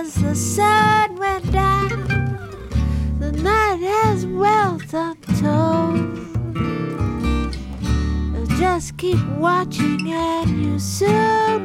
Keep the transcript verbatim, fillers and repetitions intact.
as the sun went down. The night has wealth untold. Just keep watching and you soon